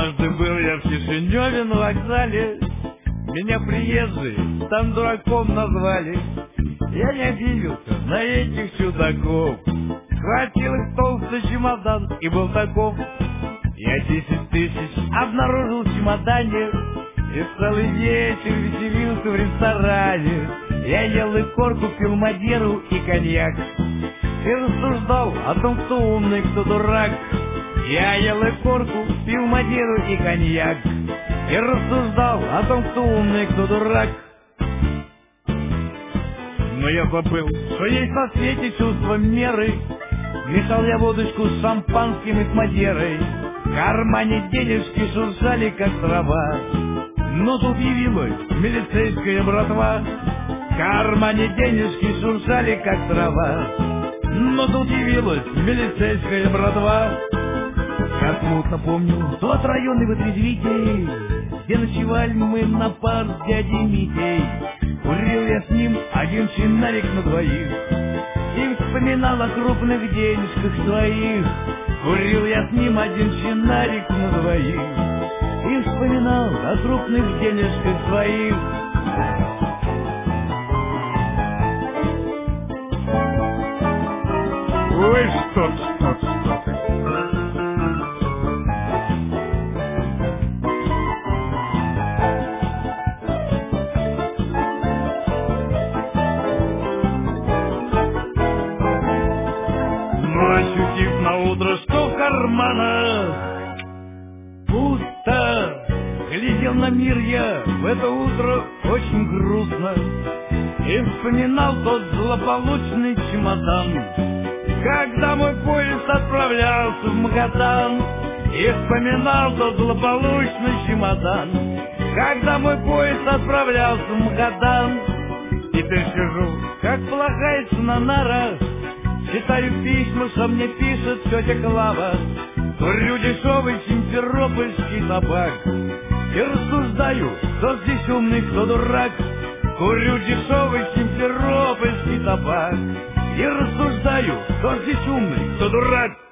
Однажды был я в Кишиневе на вокзале, меня приезжие там дураком назвали. Я не обиделся на этих чудаков, схватил их толстый чемодан и был таков. Я 10 тысяч обнаружил в чемодане и целый вечер веселился в ресторане. Я ел и корку, пил мадеру и коньяк и рассуждал о том, кто умный, кто дурак. Я ел и корку, пил мадеру и коньяк и рассуждал о том, кто умный, кто дурак. Но я забыл, что есть на свете чувство меры. Мешал я водочку с шампанским и с мадерой. В кармане денежки шуршали, как трава. Но тут явилась милицейская братва. В кармане денежки шуршали, как трава. Но тут явилась милицейская братва. Я смутно помню тот районный вытрезвитель, где ночевали мы на пар с дядей Митей. Курил я с ним один чинарик на двоих и вспоминал о крупных денежках своих. Курил я с ним один чинарик на двоих и вспоминал о крупных денежках своих. Ой, что ты. Ощутив наутро, что в карманах пусто, глядел на мир я в это утро очень грустно и вспоминал тот злополучный чемодан, когда мой поезд отправлялся в Магадан. И вспоминал тот злополучный чемодан, когда мой поезд отправлялся в Магадан. Теперь сижу, как полагается, на нарах, читаю письма, что мне пишет тетя Клава. Курю дешевый симферопольский табак и рассуждаю, кто здесь умный, кто дурак. Курю дешевый симферопольский табак и рассуждаю, кто здесь умный, кто дурак.